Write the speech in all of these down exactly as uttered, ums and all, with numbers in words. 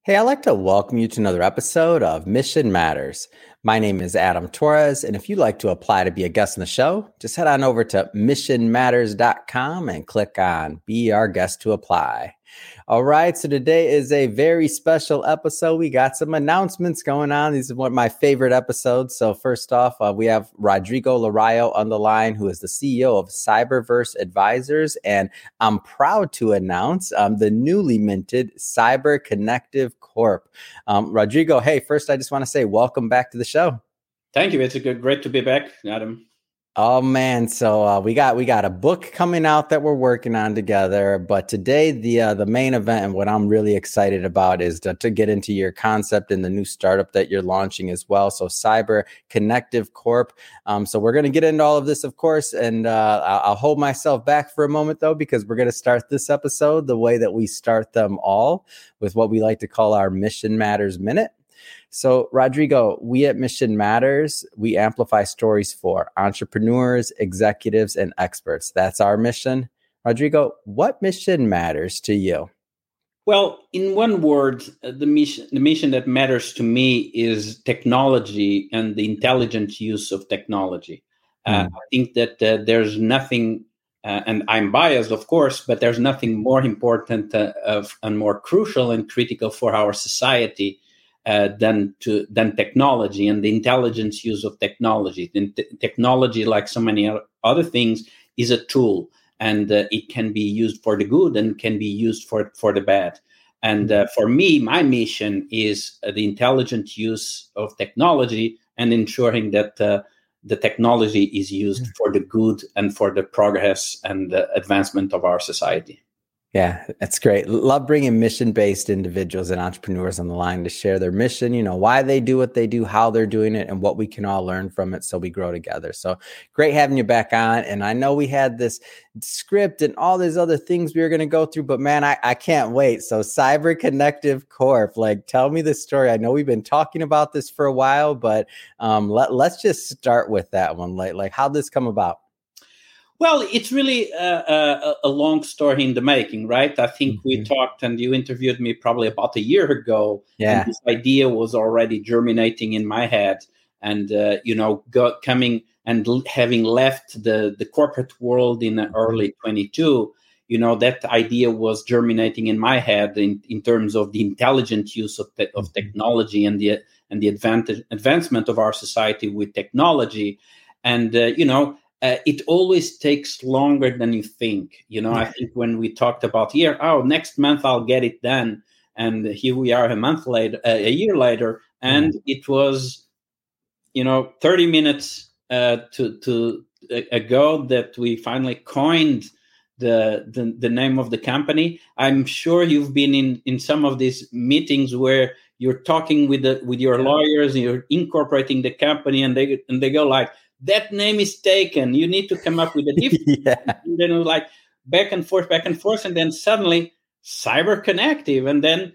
Hey, I'd like to welcome you to another episode of Mission Matters. My name is Adam Torres, and if you'd like to apply to be a guest on the show, just head on over to mission matters dot com and click on Be Our Guest to Apply. All right, so today is a very special episode. We got some announcements going on. These are one of my favorite episodes. So first off, uh, we have Rodrigo Larayo on the line, who is the C E O of Cyberverse Advisors. And I'm proud to announce um, the newly minted Cyber Connective Corp. Um, Rodrigo, hey, first, I just want to say welcome back to the show. Thank you. It's a good, great to be back, Adam. Oh man, so uh, we got we got a book coming out that we're working on together. But today, the uh, the main event and what I'm really excited about is to, to get into your concept and the new startup that you're launching as well. So Cyber Connective Corp. Um, so we're going to get into all of this, of course, and uh, I'll, I'll hold myself back for a moment though, because we're going to start this episode the way that we start them all, with what we like to call our Mission Matters Minute. So, Rodrigo, we at Mission Matters, we amplify stories for entrepreneurs, executives, and experts. That's our mission. Rodrigo, what mission matters to you? Well, in one word, the mission, the mission that matters to me is technology and the intelligent use of technology. Mm. Uh, I think that uh, there's nothing, uh, and I'm biased, of course, but there's nothing more important uh, of, and more crucial and critical for our society Uh, than to than technology and the intelligent use of technology. The t- technology, like so many other things, is a tool, and uh, it can be used for the good and can be used for for the bad. And uh, for me, my mission is uh, the intelligent use of technology and ensuring that uh, the technology is used for the good and for the progress and the advancement of our society. Yeah, that's great. Love bringing mission-based individuals and entrepreneurs on the line to share their mission, you know, why they do what they do, how they're doing it, and what we can all learn from it so we grow together. So great having you back on. And I know we had this script and all these other things we were going to go through, but man, I, I can't wait. So Cyber Connective Corp, like, tell me the story. I know we've been talking about this for a while, but um, let, let's just start with that one. Like, like how'd this come about? Well, it's really uh, a, a long story in the making, right? I think mm-hmm. we talked and you interviewed me probably about a year ago. Yeah. And this idea was already germinating in my head. And, uh, you know, go, coming and l- having left the, the corporate world in early twenty-two, you know, that idea was germinating in my head in, in terms of the intelligent use of, te- of technology and the, and the advantage, advancement of our society with technology. And, uh, you know, Uh, it always takes longer than you think. You know, yeah. I think when we talked about here, oh, next month I'll get it done. And here we are a month later, uh, a year later. And mm. it was, you know, thirty minutes uh, to, to uh, ago that we finally coined the, the, the name of the company. I'm sure you've been in, in some of these meetings where you're talking with the, with your yeah. lawyers and you're incorporating the company and they, and they go like, that name is taken. You need to come up with a different. yeah. And then it was like back and forth, back and forth, and then suddenly Cyber Connective, and then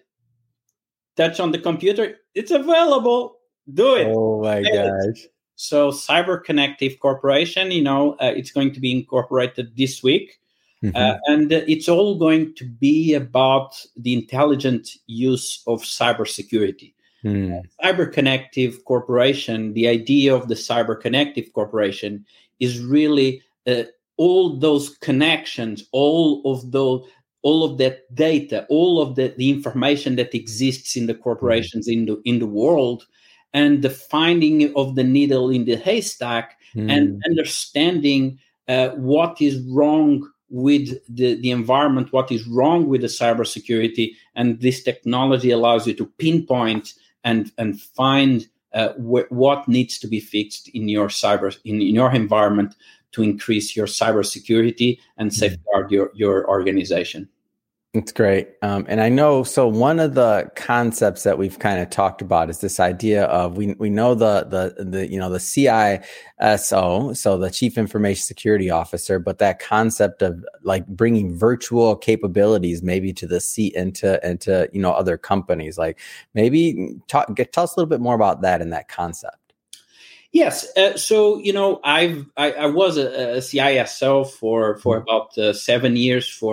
touch on the computer. It's available. Do it. Oh my Do gosh! It. So Cyber Connective Corporation, you know, uh, it's going to be incorporated this week, mm-hmm. uh, and uh, it's all going to be about the intelligent use of cybersecurity. Hmm. Cyber Connective Corporation, the idea of the Cyber Connective Corporation is really uh, all those connections, all of those, all of that data, all of the, the information that exists in the corporations hmm. in the in the world, and the finding of the needle in the haystack, hmm. and understanding uh, what is wrong with the, the environment, what is wrong with the cybersecurity, and this technology allows you to pinpoint and and find uh, wh- what needs to be fixed in your cyber in, in your environment to increase your cybersecurity and safeguard mm-hmm. your your organization. It's great. Um, and I know, so one of the concepts that we've kind of talked about is this idea of, we we know the, the, the you know, the C I S O, so the Chief Information Security Officer, but that concept of like bringing virtual capabilities maybe to the seat and to, and to, you know, other companies, like maybe talk, get, tell us a little bit more about that and that concept. Yes. Uh, so, you know, I've, I, I was a, a C I S O for, for mm-hmm. about uh, seven years for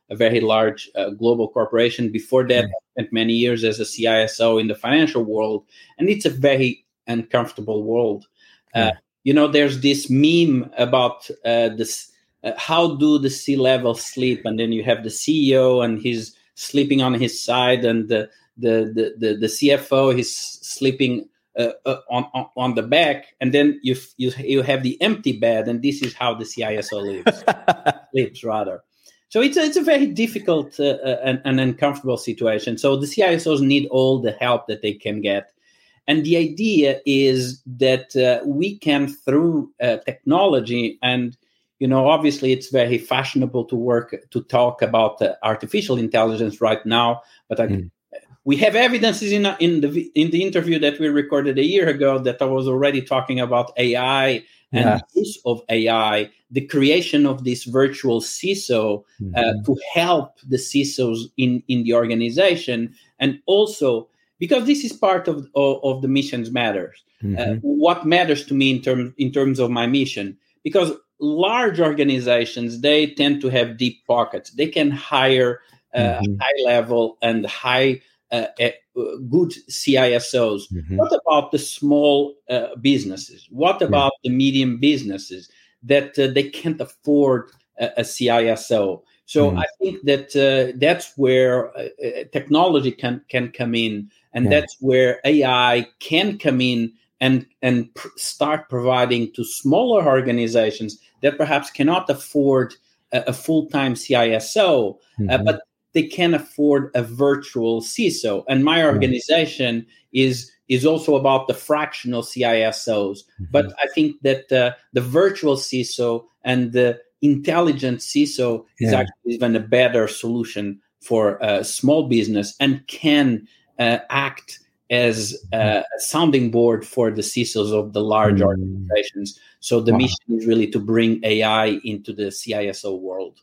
a very large uh, global corporation. Before that, Mm. I spent many years as a C I S O in the financial world, and it's a very uncomfortable world. Uh, Yeah. you know, there's this meme about uh, this: uh, how do the C-level sleep? And then you have the C E O, and he's sleeping on his side, and the the the the, the C F O he's sleeping uh, uh, on, on on the back, and then you you you have the empty bed, and this is how the C I S O lives sleeps rather. So it's a, it's a very difficult uh, uh, and, and uncomfortable situation. So the C I S Os need all the help that they can get. And the idea is that uh, we can, through uh, technology, and you know, obviously, it's very fashionable to work to talk about uh, artificial intelligence right now. But I, mm. we have evidences in in the in the interview that we recorded a year ago that I was already talking about A I and yeah. the use of A I, the creation of this virtual C I S O mm-hmm. uh, to help the C I S Os in in the organization, and also. Because this is part of, of, of the missions matters. Mm-hmm. Uh, what matters to me in terms in terms of my mission? Because large organizations, they tend to have deep pockets. They can hire uh, mm-hmm. high level and high uh, uh, good C I S Os. Mm-hmm. What about the small uh, businesses? What about yeah. the medium businesses that uh, they can't afford a, a C I S O? So mm-hmm. I think that uh, that's where uh, technology can can come in. And yeah. that's where A I can come in and, and pr- start providing to smaller organizations that perhaps cannot afford a, a full-time C I S O, mm-hmm. uh, but they can afford a virtual C I S O. And my organization yeah. is, is also about the fractional C I S Os. Mm-hmm. But I think that uh, the virtual C I S O and the intelligent C I S O is yeah. actually even a better solution for a small business and can Uh, act as uh, a sounding board for the C I S Os of the large mm. organizations. So the wow. mission is really to bring A I into the C I S O world.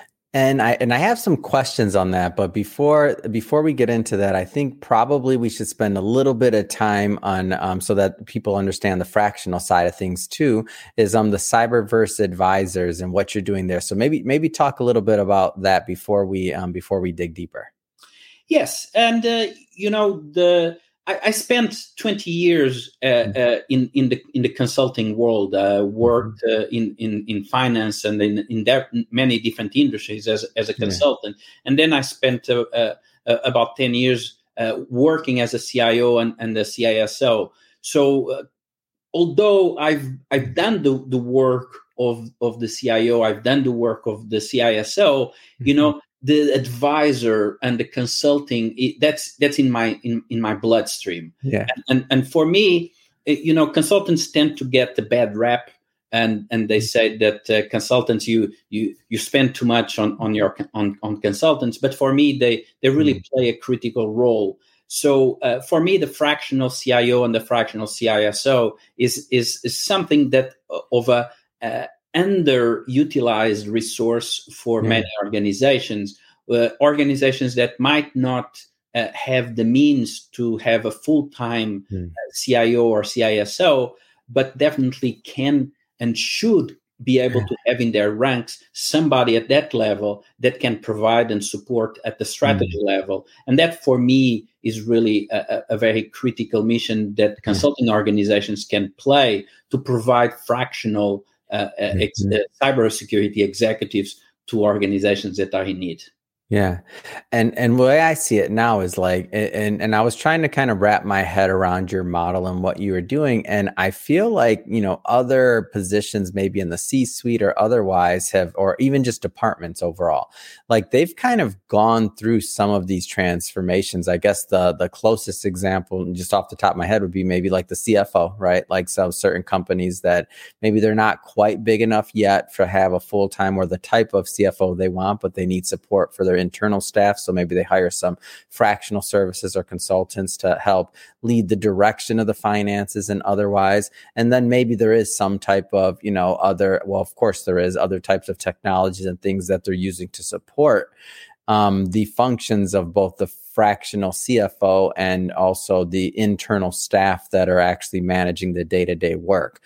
And I and I have some questions on that, but before before we get into that, I think probably we should spend a little bit of time on um, so that people understand the fractional side of things too. Is um the Cyberverse Advisors and what you're doing there. So maybe maybe talk a little bit about that before we um, before we dig deeper. Yes, and uh, you know the I, I spent twenty years uh, uh, in in the in the consulting world. Uh, worked uh, in in in finance and in in there, many different industries as as a consultant, yeah. and then I spent uh, uh, uh, about ten years uh, working as a C I O and, and a C I S O. So, uh, although I've I've done the, the work of of the C I O, I've done the work of the C I S O. Mm-hmm. You know. The advisor and the consulting, it, that's that's in my in, in my bloodstream. Yeah. And, and and for me, it, you know, consultants tend to get the bad rap, and and they say that uh, consultants you you you spend too much on on your on on consultants. But for me, they they really mm. play a critical role. So uh, for me, the fractional C I O and the fractional C I S O is is is something that of a uh, underutilized resource for yeah. many organizations, uh, organizations that might not uh, have the means to have a full-time mm. uh, C I O or C I S O, but definitely can and should be able yeah. to have in their ranks somebody at that level that can provide and support at the strategy mm. level. And that, for me, is really a, a very critical mission that consulting yeah. organizations can play to provide fractional Uh, uh, ex- uh, cybersecurity executives to organizations that are in need. Yeah. And and the way I see it now is like, and and I was trying to kind of wrap my head around your model and what you were doing. And I feel like, you know, other positions maybe in the C-suite or otherwise have, or even just departments overall, like they've kind of gone through some of these transformations. I guess the the closest example just off the top of my head would be maybe like the C F O, right? Like some certain companies that maybe they're not quite big enough yet to have a full-time or the type of C F O they want, but they need support for their internal staff. So maybe they hire some fractional services or consultants to help lead the direction of the finances and otherwise. And then maybe there is some type of, you know, other, well, of course there is other types of technologies and things that they're using to support um, the functions of both the fractional C F O and also the internal staff that are actually managing the day-to-day work.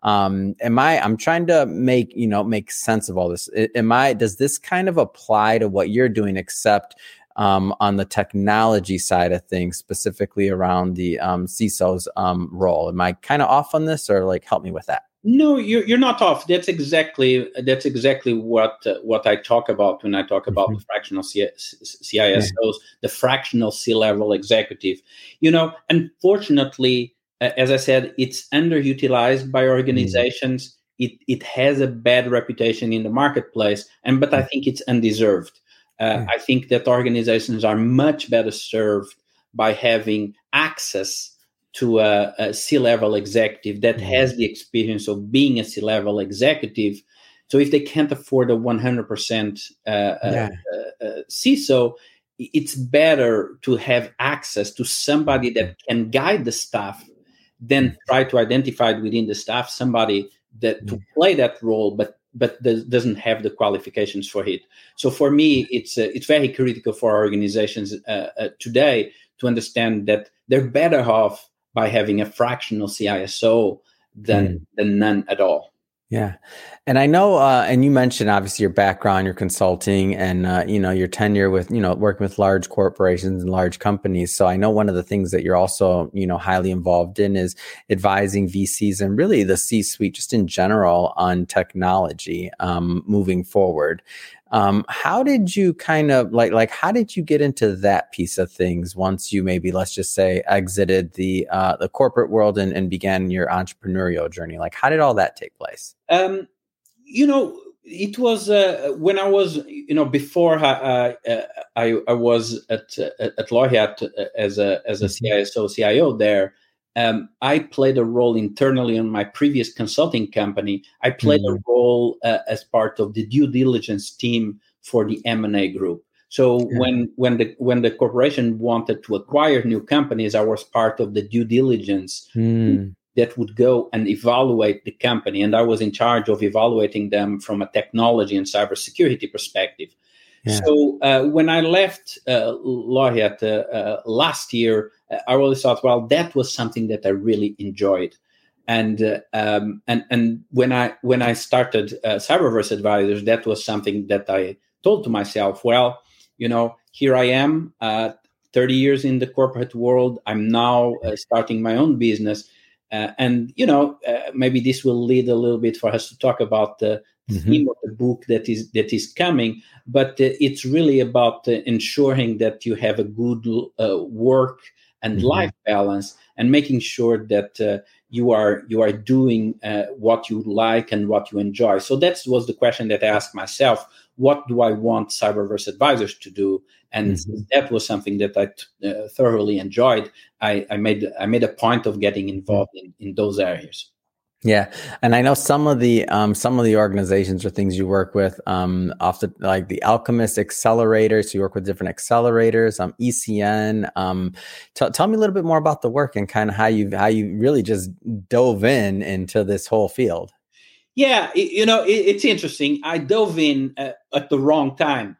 Um, am I, I'm trying to make, you know, make sense of all this. Am I, does this kind of apply to what you're doing, except um, on the technology side of things, specifically around the um, C I S O's um, role? Am I kind of off on this, or like help me with that? No, you're you're not off. That's exactly that's exactly what uh, what I talk about when I talk about mm-hmm. the fractional C- C I S Os, yeah. the fractional C-level executive. You know, unfortunately, uh, as I said, it's underutilized by organizations. Mm-hmm. It it has a bad reputation in the marketplace, and but I think it's undeserved. Uh, yeah. I think that organizations are much better served by having access to a, a C-level executive that mm-hmm. has the experience of being a C-level executive. So if they can't afford a one hundred percent uh, yeah. uh, uh, C I S O, it's better to have access to somebody that can guide the staff than try to identify within the staff somebody that mm-hmm. to play that role, but but doesn't have the qualifications for it. So for me, it's uh, it's very critical for organizations uh, uh, today to understand that they're better off by having a fractional C I S O than mm. than none at all. Yeah. And I know, uh, and you mentioned obviously your background, your consulting, and, uh, you know, your tenure with, you know, working with large corporations and large companies. So I know one of the things that you're also, you know, highly involved in is advising V Cs and really the C-suite just in general on technology um, moving forward. Um, how did you kind of like, like, how did you get into that piece of things once you maybe, let's just say, exited the, uh, the corporate world and, and began your entrepreneurial journey? Like, how did all that take place? Um, you know, it was, uh, when I was, you know, before I, uh, I, I was at, uh, at Laureate as a, as a C I S O, C I O there. Um, I played a role internally in my previous consulting company. I played mm-hmm. a role uh, as part of the due diligence team for the M and A group. So yeah. when when the when the corporation wanted to acquire new companies, I was part of the due diligence mm. that would go and evaluate the company, and I was in charge of evaluating them from a technology and cybersecurity perspective. Yeah. So uh, when I left uh, Laureate uh, uh, last year, uh, I really thought, well, that was something that I really enjoyed, and uh, um, and and when I when I started uh, Cyberverse Advisors, that was something that I told to myself, well, you know, here I am, uh, thirty years in the corporate world. I'm now uh, starting my own business, uh, and you know, uh, maybe this will lead a little bit for us to talk about the mm-hmm. theme of the book that is that is coming. But uh, it's really about uh, ensuring that you have a good uh, work and mm-hmm. life balance, and making sure that uh, you are you are doing uh, what you like and what you enjoy. So that was the question that I asked myself: what do I want Cyberverse Advisors to do? And mm-hmm. that was something that I t- uh, thoroughly enjoyed. I, I made I made a point of getting involved in, in those areas. Yeah. And I know some of the, um, some of the organizations or things you work with, um, off the, like the Alchemist Accelerator. So you work with different accelerators, um, E C N. Um, t- tell me a little bit more about the work and kind of how you, how you really just dove in into this whole field. Yeah. It, you know, it, it's interesting. I dove in uh, at the wrong time.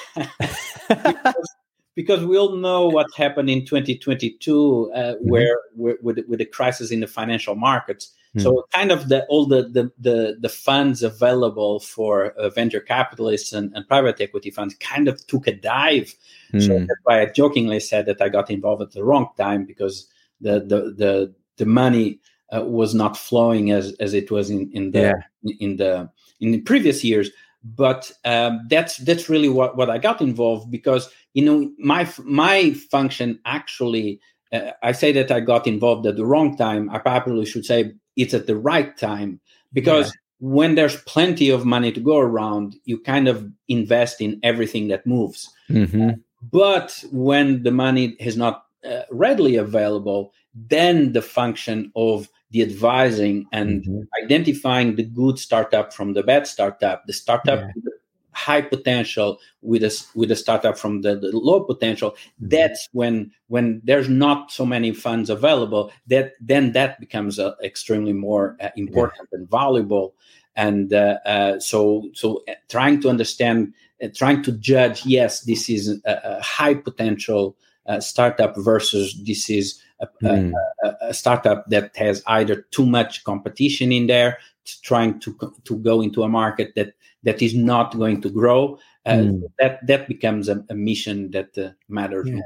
because, because we all know what happened in twenty twenty-two, uh, mm-hmm. where, where with, with the crisis in the financial markets. So kind of the all the the the, the funds available for uh, venture capitalists and, and private equity funds kind of took a dive. Mm. So that's why I jokingly said that I got involved at the wrong time, because the the the, the money uh, was not flowing as, as it was in, in the yeah. in the in the previous years. But um, that's that's really what, what I got involved, because you know my my function actually. Uh, I say that I got involved at the wrong time. I probably should say it's at the right time, because yeah. when there's plenty of money to go around, you kind of invest in everything that moves. Mm-hmm. Uh, but when the money is not uh, readily available, then the function of the advising and mm-hmm. identifying the good startup from the bad startup, the startup yeah. with the high potential with a with a startup from the, the low potential. Mm-hmm. That's when when there's not so many funds available, that then that becomes uh, extremely more uh, important yeah. and valuable. And uh, uh, so so uh, trying to understand, uh, trying to judge, yes, this is a, a high potential uh, startup versus this is a, Mm. a, a, a startup that has either too much competition in there, trying to to go into a market that that is not going to grow. Uh, Mm. that that becomes a, a mission that uh, matters Yeah. more.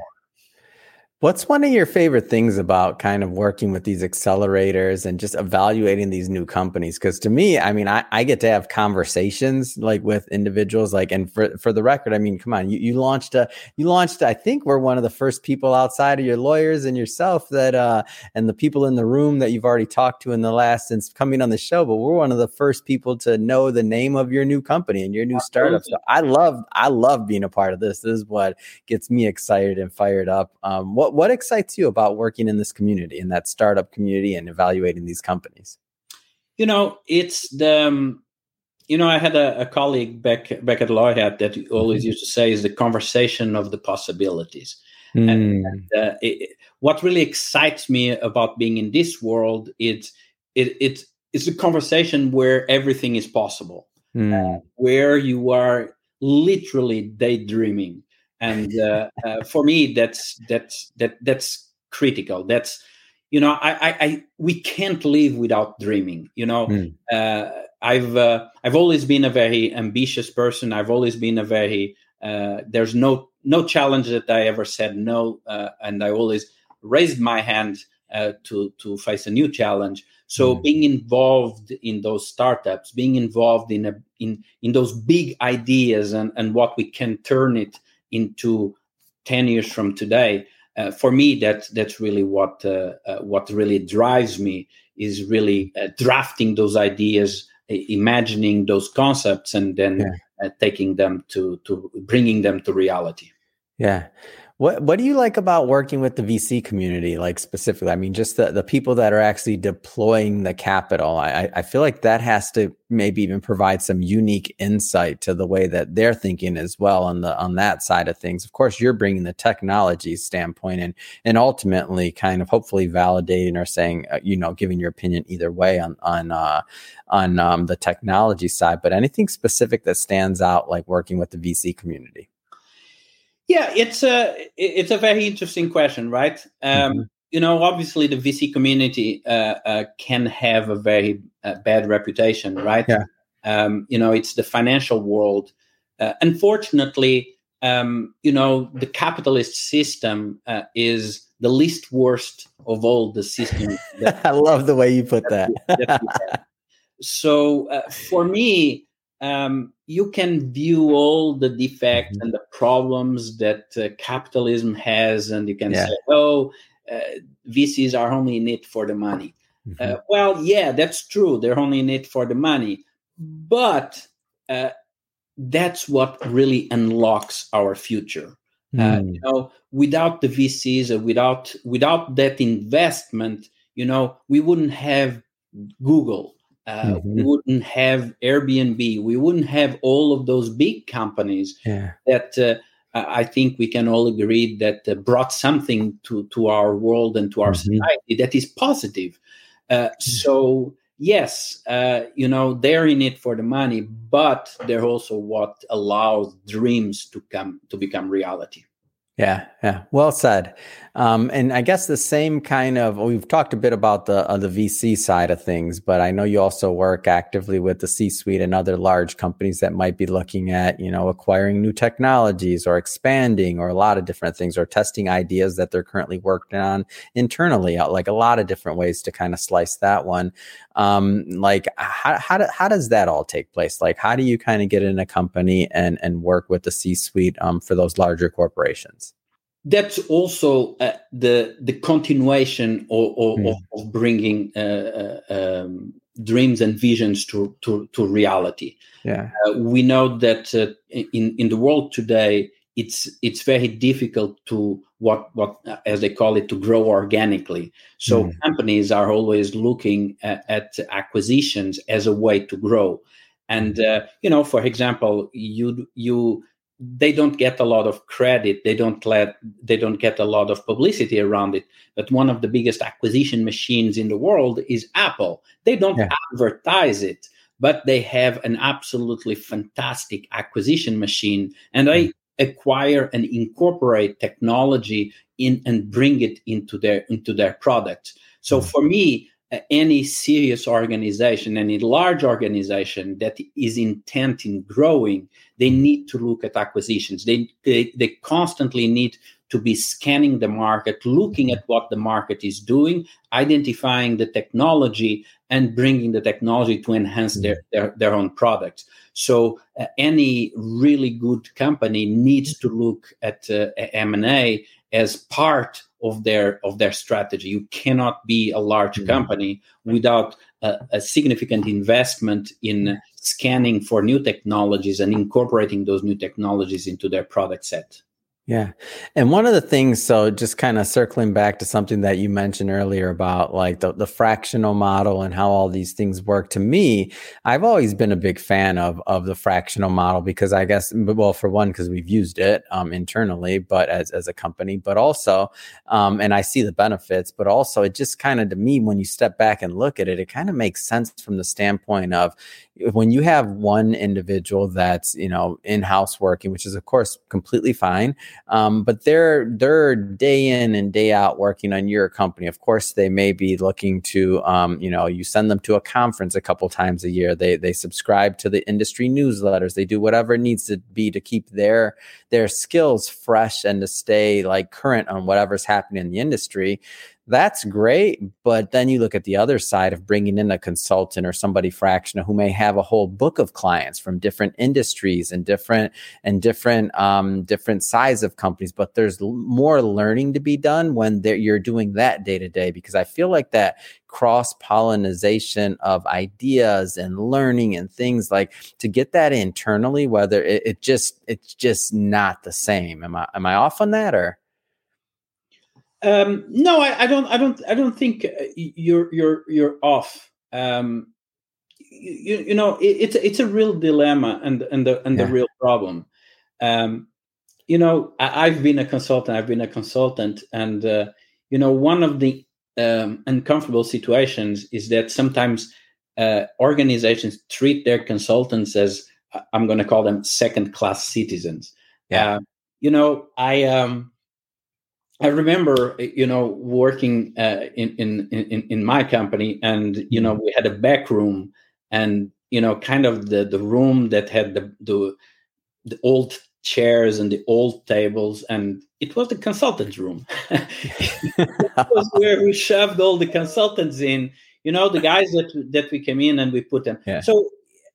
What's one of your favorite things about kind of working with these accelerators and just evaluating these new companies? Because to me, I mean, I, I get to have conversations like with individuals, like, and for, for the record, I mean, come on, you, you launched a, you launched, I think we're one of the first people outside of your lawyers and yourself that, uh, and the people in the room that you've already talked to in the last, since coming on the show, but we're one of the first people to know the name of your new company and your new startup. So I love, I love being a part of this. This is what gets me excited and fired up. Um, what What excites you about working in this community, in that startup community, and evaluating these companies? You know, it's the, um, you know, I had a, a colleague back back at Lawhead that always mm-hmm. used to say is the conversation of the possibilities. Mm. And, and uh, it, what really excites me about being in this world is it, it, it's a conversation where everything is possible, mm. uh, where you are literally daydreaming. And uh, uh, for me, that's that's that that's critical. That's, you know, I, I, I we can't live without dreaming. You know, mm. uh, I've uh, I've always been a very ambitious person. I've always been a very uh, there's no no challenge that I ever said no, uh, and I always raised my hand uh, to to face a new challenge. So mm. being involved in those startups, being involved in a in in those big ideas, and and what we can turn it into ten years from today, uh, for me, that that's really what uh, uh, what really drives me, is really uh, drafting those ideas, uh, imagining those concepts, and then yeah. uh, taking them to to bringing them to reality. Yeah. What What do you like about working with the V C community, like specifically? I mean, just the, the people that are actually deploying the capital. I, I feel like that has to maybe even provide some unique insight to the way that they're thinking as well on the on that side of things. Of course, you're bringing the technology standpoint and and ultimately kind of hopefully validating or saying, uh, you know, giving your opinion either way on on uh, on um, the technology side. But anything specific that stands out, like working with the V C community? Yeah, it's a it's a very interesting question, right? Um, mm-hmm. You know, obviously the V C community uh, uh, can have a very uh, bad reputation, right? Yeah. Um, you know, it's the financial world. Uh, unfortunately, um, you know, the capitalist system uh, is the least worst of all the systems. That, I love the way you put that. that, that so uh, for me, Um, you can view all the defects mm-hmm. and the problems that uh, capitalism has, and you can yeah. say, oh, uh, V Cs are only in it for the money. Mm-hmm. Uh, well, yeah, that's true. They're only in it for the money. But uh, that's what really unlocks our future. Mm. Uh, you know, without the V Cs, or without without that investment, you know, we wouldn't have Google. Uh, mm-hmm. We wouldn't have Airbnb. We wouldn't have all of those big companies yeah. that uh, I think we can all agree that uh, brought something to, to our world and to our mm-hmm. society that is positive. Uh, so, yes, uh, you know, they're in it for the money, but they're also what allows dreams to come to become reality. Yeah, yeah, well said. Um, and I guess the same kind of, we've talked a bit about the uh, the V C side of things, but I know you also work actively with the C-suite and other large companies that might be looking at, you know, acquiring new technologies or expanding or a lot of different things, or testing ideas that they're currently working on internally, like a lot of different ways to kind of slice that one. Um, like how how, do, how does that all take place? Like how do you kind of get in a company and and work with the C-suite um, for those larger corporations? That's also uh, the the continuation of, of, mm. of bringing uh, uh, um, dreams and visions to to, to reality. Yeah, uh, we know that uh, in in the world today, it's it's very difficult to what what as they call it to grow organically. So mm. companies are always looking at, at acquisitions as a way to grow. And uh, you know, for example, you you. They don't get a lot of credit. They don't let. They don't get a lot of publicity around it. But one of the biggest acquisition machines in the world is Apple. They don't yeah. advertise it, but they have an absolutely fantastic acquisition machine, and they acquire and incorporate technology in and bring it into their into their product. So for me, uh, any serious organization, any large organization that is intent in growing, they need to look at acquisitions. They they, they constantly need to be scanning the market, looking at what the market is doing, identifying the technology, and bringing the technology to enhance their, their, their own products. So uh, any really good company needs to look at uh, M and A as part of their of their strategy. You cannot be a large company without a, a significant investment in scanning for new technologies and incorporating those new technologies into their product set. Yeah. And one of the things, so just kind of circling back to something that you mentioned earlier about like the, the fractional model and how all these things work. To me, I've always been a big fan of, of the fractional model because I guess, well, for one, because we've used it um, internally, but as, as a company, but also, um, and I see the benefits, but also it just kind of, to me, when you step back and look at it, it kind of makes sense from the standpoint of when you have one individual that's, you know, in-house working, which is of course completely fine. Um, but they're they're day in and day out working on your company. Of course, they may be looking to, um, you know, you send them to a conference a couple times a year. They they subscribe to the industry newsletters. They do whatever it needs to be to keep their their skills fresh and to stay like current on whatever's happening in the industry. That's great. But then you look at the other side of bringing in a consultant or somebody fractional who may have a whole book of clients from different industries and different and different um, different size of companies. But there's l- more learning to be done when you're doing that day to day, because I feel like that cross-pollination of ideas and learning and things like to get that internally, whether it, it just it's just not the same. Am I am I off on that or? Um, no, I, I don't. I don't. I don't think you're you're you're off. Um, you, you know, it, it's it's a real dilemma and and the and yeah. the real problem. Um, you know, I, I've been a consultant. I've been a consultant, and uh, you know, one of the um, uncomfortable situations is that sometimes uh, organizations treat their consultants as, I'm going to call them, second-class citizens. Yeah. Uh, you know, I. Um, I remember, you know, working uh, in, in in in my company, and you know, we had a back room, and you know, kind of the, the room that had the, the the old chairs and the old tables, and it was the consultants' room. It was where we shoved all the consultants in. You know, the guys that that we came in and we put them. Yeah. So,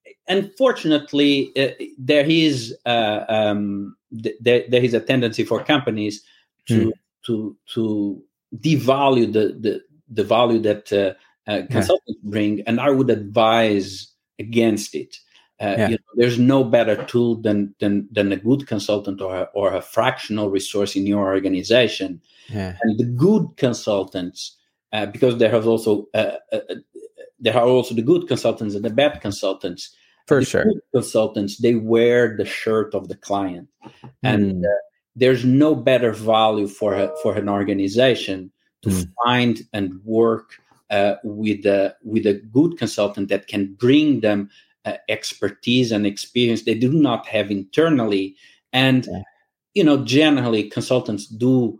unfortunately, uh, there is uh, um, th- there, there is a tendency for companies to. Hmm. to to devalue the the, the value that uh, uh, consultants yeah. bring, and I would advise against it. Uh, yeah. you know, there's no better tool than than than a good consultant or a, or a fractional resource in your organization. Yeah. And the good consultants, uh, because there have also uh, uh, there are also the good consultants and the bad consultants. For the sure, good consultants, they wear the shirt of the client, and. Mm. Uh, There's no better value for a, for an organization to mm. find and work uh, with a with a good consultant that can bring them uh, expertise and experience they do not have internally. And yeah. you know, generally, consultants do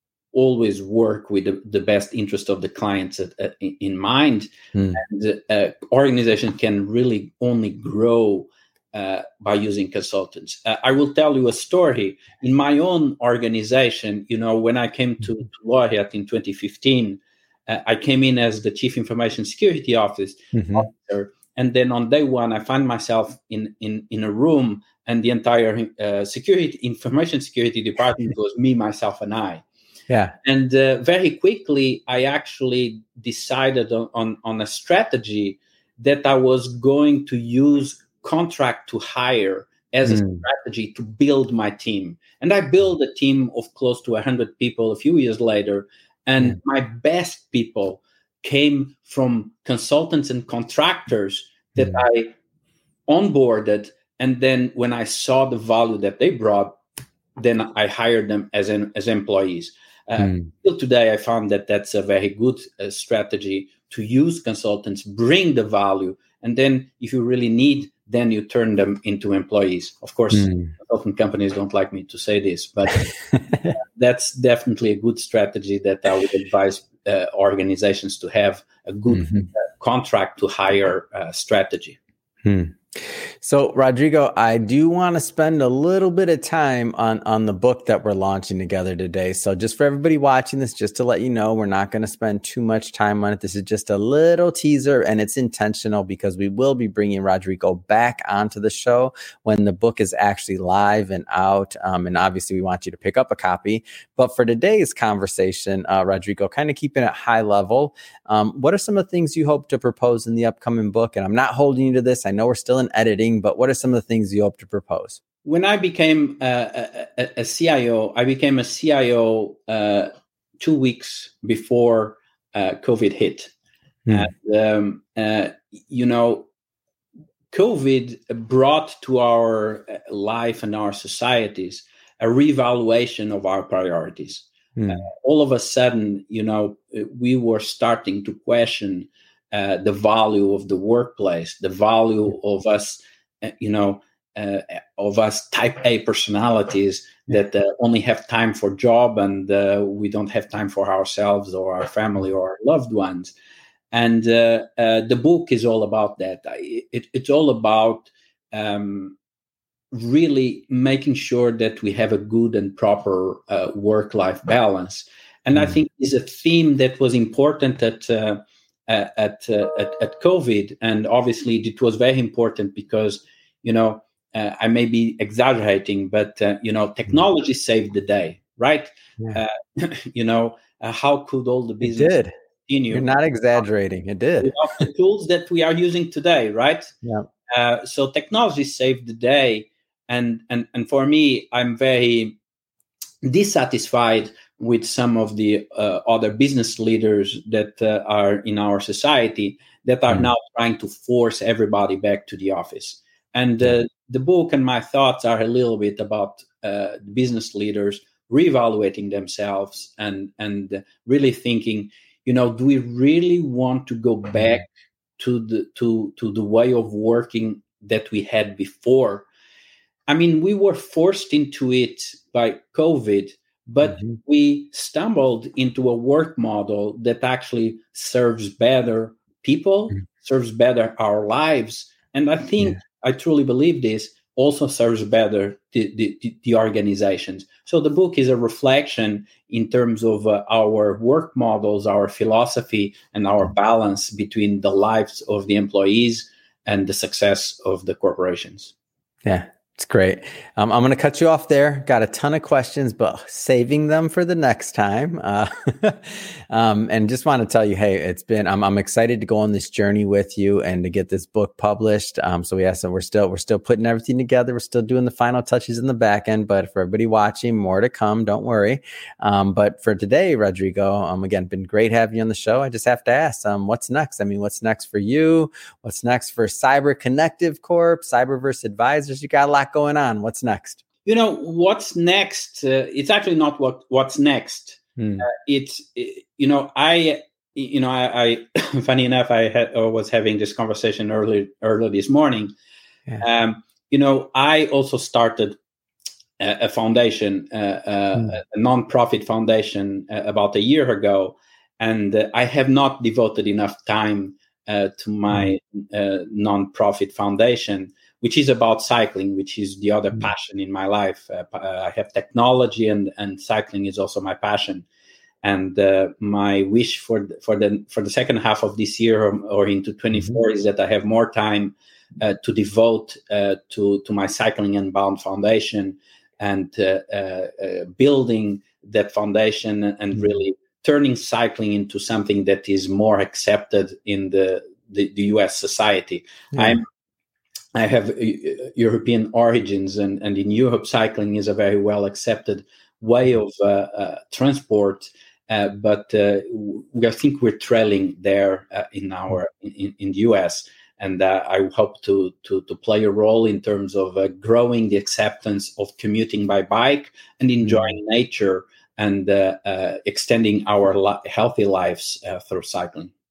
always work with the, the best interest of the clients at, at, in mind. Mm. And uh, organization can really only grow Uh, by using consultants. Uh, I will tell you a story. In my own organization, you know, when I came to, to Laureate in twenty fifteen, uh, I came in as the Chief Information Security Office, mm-hmm. Officer. And then on day one, I found myself in, in, in a room, and the entire uh, security information security department was me, myself, and I. Yeah. And uh, very quickly, I actually decided on, on, on a strategy that I was going to use contract to hire as a mm. strategy to build my team. And I built a team of close to one hundred people a few years later. And yeah. my best people came from consultants and contractors that mm. I onboarded. And then when I saw the value that they brought, then I hired them as an, as employees. Uh, mm. Till today, I found that that's a very good uh, strategy to use consultants, bring the value. And then if you really need then you turn them into employees. Of course, Mm. consulting companies don't like me to say this, but that's definitely a good strategy that I would advise uh, organizations to have a good Mm-hmm. uh, contract to hire uh, strategy. Hmm. So, Rodrigo, I do want to spend a little bit of time on, on the book that we're launching together today. So just for everybody watching this, just to let you know, we're not going to spend too much time on it. This is just a little teaser, and it's intentional because we will be bringing Rodrigo back onto the show when the book is actually live and out. Um, and obviously, we want you to pick up a copy. But for today's conversation, uh, Rodrigo, kind of keeping it high level, um, what are some of the things you hope to propose in the upcoming book? And I'm not holding you to this. I know we're still in editing, but what are some of the things you hope to propose? When I became uh, a, a, a C I O, I became a C I O uh, two weeks before uh, COVID hit. Hmm. And, um, uh, you know, COVID brought to our life and our societies a reevaluation of our priorities. Hmm. Uh, all of a sudden, you know, we were starting to question uh, the value of the workplace, the value of us, uh, you know, uh, of us type A personalities that uh, only have time for job, and uh, we don't have time for ourselves or our family or our loved ones. And uh, uh, the book is all about that. It, it's all about um, really making sure that we have a good and proper uh, work-life balance. And mm. I think it's a theme that was important at uh, at, uh, at at COVID. And obviously, it was very important because, you know, uh, I may be exaggerating, but uh, you know, technology saved the day, right? Yeah. Uh, you know, uh, how could all the business? It did. You're not exaggerating. It did. The tools that we are using today, right? Yeah. Uh, so technology saved the day, and and and for me, I'm very dissatisfied with some of the uh, other business leaders that uh, are in our society that are mm. now trying to force everybody back to the office. And uh, the book and my thoughts are a little bit about uh, business leaders reevaluating themselves and and really thinking, you know, do we really want to go back to the to to the way of working that we had before? I mean, we were forced into it by COVID, but mm-hmm. we stumbled into a work model that actually serves better people, mm-hmm. serves better our lives, and I think yeah. I truly believe this also serves better the, the, the organizations. So the book is a reflection in terms of uh, our work models, our philosophy, and our balance between the lives of the employees and the success of the corporations. Yeah. It's great. Um, I'm going to cut you off there. Got a ton of questions, but saving them for the next time. Uh, um, and just want to tell you, hey, it's been. I'm, I'm excited to go on this journey with you and to get this book published. Um, so yeah, so we're still we're still putting everything together. We're still doing the final touches in the back end. But for everybody watching, more to come. Don't worry. Um, but for today, Rodrigo, um, again, been great having you on the show. I just have to ask, um, what's next? I mean, what's next for you? What's next for Cyber Connective Corp, Cyberverse Advisors? You got a lot going on. What's next? You know, what's next? Uh, it's actually not what what's next. Hmm. Uh, it's, you know, I, you know, I, I funny enough, I had, I was having this conversation early, early this morning. Yeah. Um, you know, I also started a, a foundation, uh, uh, hmm. a nonprofit foundation uh, about a year ago. And uh, I have not devoted enough time uh, to my uh, nonprofit foundation, which is about cycling, which is the other mm. passion in my life. Uh, I have technology, and, and cycling is also my passion. And uh, my wish for the, for the for the second half of this year or, or into twenty-four mm-hmm. is that I have more time uh, to devote uh, to to my Cycling Unbound Foundation and uh, uh, uh, building that foundation and mm-hmm. really turning cycling into something that is more accepted in the the, the U S society. Yeah. I'm I have European origins, and, and in Europe, cycling is a very well accepted way of uh, uh, transport. Uh, but uh, we, I think we're trailing there uh, in our in, in the U S, and uh, I hope to, to to play a role in terms of uh, growing the acceptance of commuting by bike and enjoying mm-hmm. nature and uh, uh, extending our li- healthy lives uh, through cycling.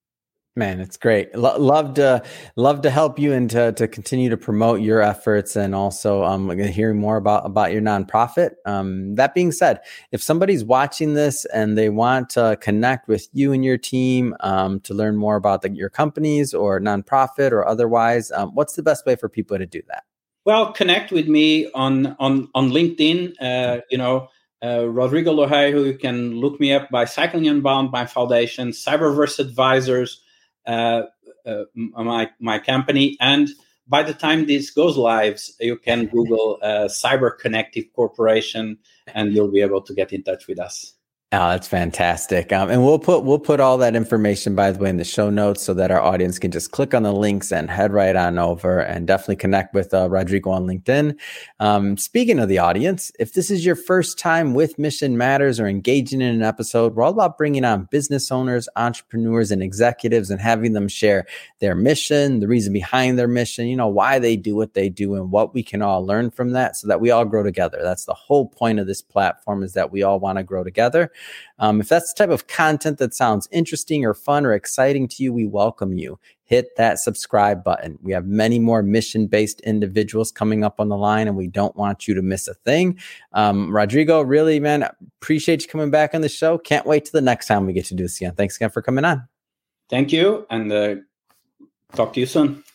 Man, it's great. Lo- love to love to help you and to to continue to promote your efforts, and also um hearing more about about your nonprofit. Um, that being said, if somebody's watching this and they want to connect with you and your team um, to learn more about the, your companies or nonprofit or otherwise, um, what's the best way for people to do that? Well, connect with me on on on LinkedIn. Uh, you know. Uh, Rodrigo Loheiro, you can look me up by Cycling Unbound, my foundation, Cyberverse Advisors, uh, uh, my my company, and by the time this goes live, you can Google uh, Cyber Connective Corporation, and you'll be able to get in touch with us. Oh, that's fantastic. Um, and we'll put we'll put all that information, by the way, in the show notes so that our audience can just click on the links and head right on over, and definitely connect with uh, Rodrigo on LinkedIn. Um, speaking of the audience, if this is your first time with Mission Matters or engaging in an episode, we're all about bringing on business owners, entrepreneurs, and executives and having them share their mission, the reason behind their mission, you know, why they do what they do and what we can all learn from that so that we all grow together. That's the whole point of this platform, is that we all want to grow together. Um, if that's the type of content that sounds interesting or fun or exciting to you, we welcome you. Hit that subscribe button. We have many more mission-based individuals coming up on the line, and we don't want you to miss a thing. Um, Rodrigo, really, man, appreciate you coming back on the show. Can't wait till the next time we get to do this again. Thanks again for coming on. Thank you, and uh, talk to you soon.